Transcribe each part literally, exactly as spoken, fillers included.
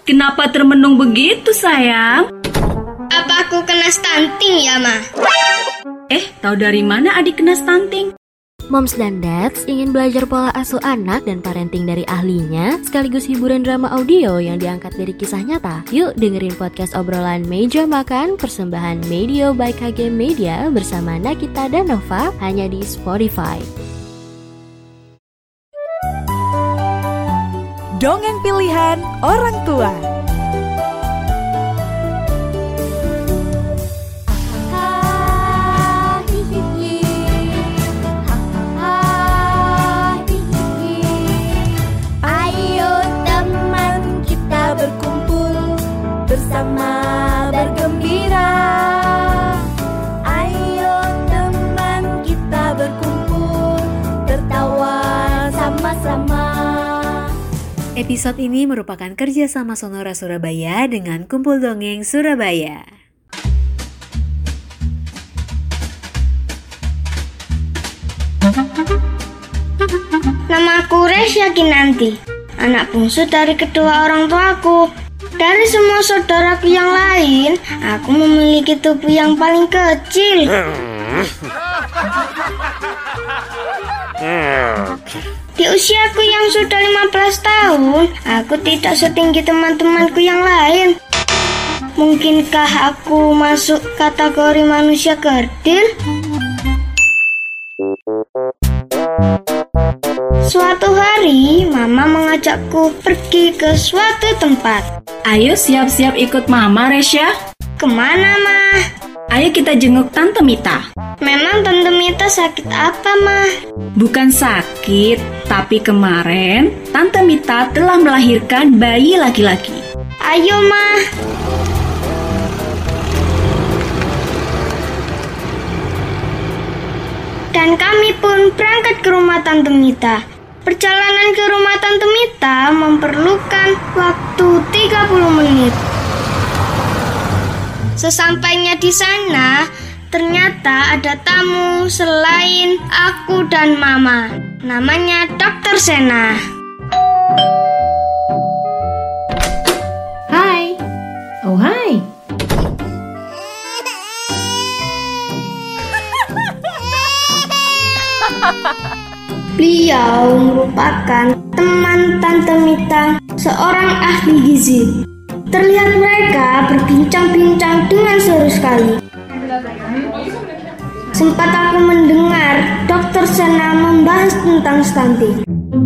Kenapa termenung begitu, sayang? Apa aku kena stunting ya, Ma? Eh, tahu dari mana adik kena stunting? Moms dan Dads ingin belajar pola asuh anak dan parenting dari ahlinya, sekaligus hiburan drama audio yang diangkat dari kisah nyata. Yuk dengerin podcast obrolan Meja Makan persembahan Medio by K G Media bersama Nakita dan Nova hanya di Spotify. Dongeng pilihan orang tua. Bersama bergembira, ayo teman kita berkumpul, tertawa sama-sama. Episode ini merupakan kerjasama Sonora Surabaya dengan Kumpul Dongeng Surabaya. Namaku Resya Kinanti, anak bungsu dari kedua orang tuaku. Dari semua saudaraku yang lain, aku memiliki tubuh yang paling kecil. Di usiaku yang sudah lima belas tahun, aku tidak setinggi teman-temanku yang lain. Mungkinkah aku masuk kategori manusia kerdil? Suatu hari, Mama mengajakku pergi ke suatu tempat. Ayo siap-siap ikut Mama, Resya. Kemana, Ma? Ayo kita jenguk Tante Mita. Memang Tante Mita sakit apa, Ma? Bukan sakit, tapi kemarin Tante Mita telah melahirkan bayi laki-laki. Ayo, Ma. Dan kami pun berangkat ke rumah Tante Mita. Perjalanan ke rumah Tante Mita memerlukan waktu tiga puluh menit. Sesampainya di sana, ternyata ada tamu selain aku dan Mama. Namanya Dokter Sena. Hai. Oh, hai. Beliau merupakan teman Tante Mita, seorang ahli gizi. Terlihat mereka berbincang-bincang dengan seru sekali. Sempat aku mendengar Dokter Sena membahas tentang stunting.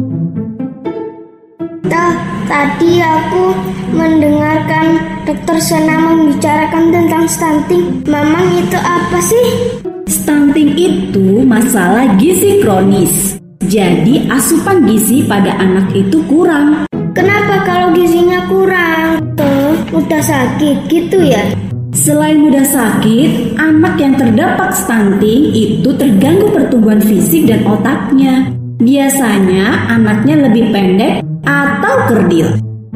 Tuh, tadi aku mendengarkan Dokter Sena membicarakan tentang stunting. Memang itu apa sih? Stunting itu masalah gizi kronis. Jadi asupan gizi pada anak itu kurang. Kenapa kalau gizinya kurang? Tuh, mudah sakit gitu ya? Selain mudah sakit, anak yang terdapat stunting itu terganggu pertumbuhan fisik dan otaknya. Biasanya anaknya lebih pendek atau kerdil.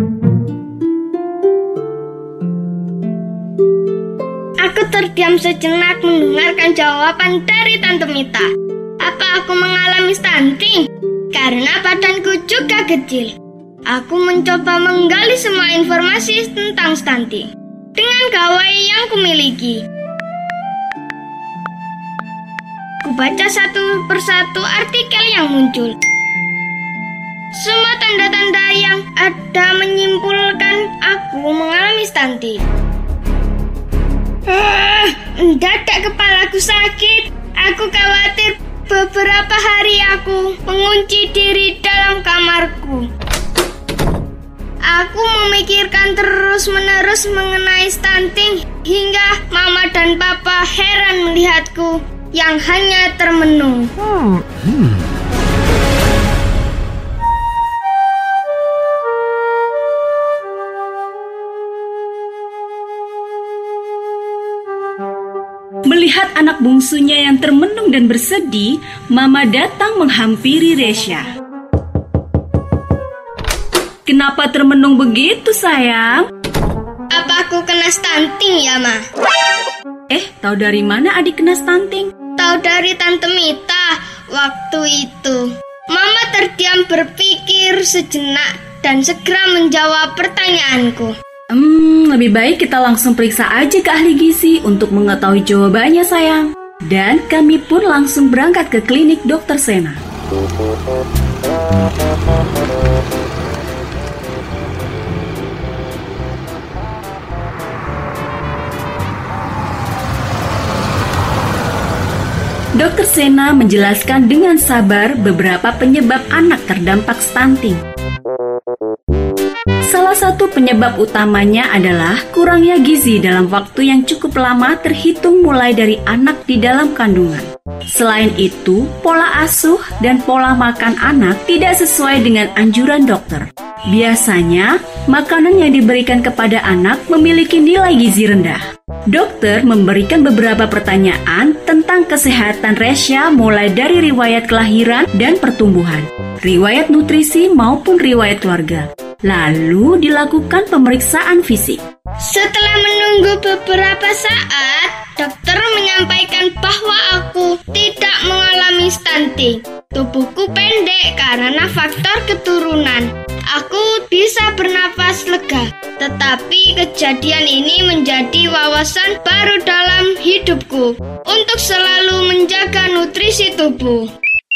Aku terdiam sejenak mendengarkan jawaban dari Tante Mita. Apa aku mengalami stunting? Karena badanku juga kecil. Aku mencoba menggali semua informasi tentang stunting dengan gawai yang kumiliki. Kubaca satu persatu artikel yang muncul. Semua tanda-tanda yang ada menyimpulkan aku mengalami stunting. Ah, mendadak kepalaku sakit. Aku khawatir. Beberapa hari aku mengunci diri dalam kamarku. Aku memikirkan terus-menerus mengenai stunting hingga Mama dan Papa heran melihatku yang hanya termenung. Hmm. Hmm. Melihat anak bungsunya yang termenung dan bersedih, Mama datang menghampiri Resya. Kenapa termenung begitu, sayang? Apa aku kena stunting ya, Ma? Eh, tahu dari mana adik kena stunting? Tahu dari Tante Mita waktu itu. Mama terdiam berpikir sejenak dan segera menjawab pertanyaanku. Hmm, lebih baik kita langsung periksa aja ke ahli gizi untuk mengetahui jawabannya, sayang. Dan kami pun langsung berangkat ke klinik dokter Sena. dokter Sena menjelaskan dengan sabar beberapa penyebab anak terdampak stunting. Salah satu penyebab utamanya adalah kurangnya gizi dalam waktu yang cukup lama terhitung mulai dari anak di dalam kandungan. Selain itu, pola asuh dan pola makan anak tidak sesuai dengan anjuran dokter. Biasanya, makanan yang diberikan kepada anak memiliki nilai gizi rendah. Dokter memberikan beberapa pertanyaan tentang kesehatan Resya mulai dari riwayat kelahiran dan pertumbuhan, riwayat nutrisi maupun riwayat keluarga. Lalu dilakukan pemeriksaan fisik. Setelah menunggu beberapa saat, dokter menyampaikan bahwa aku tidak mengalami stunting. Tubuhku pendek karena faktor keturunan. Aku bisa bernafas lega, tetapi kejadian ini menjadi wawasan baru dalam hidupku untuk selalu menjaga nutrisi tubuh.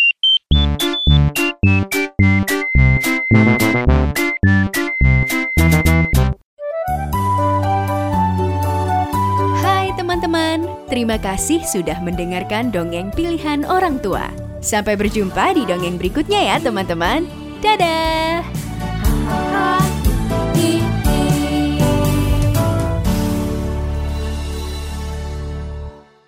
Hai teman-teman, terima kasih sudah mendengarkan dongeng pilihan orang tua. Sampai berjumpa di dongeng berikutnya ya teman-teman. Dadah!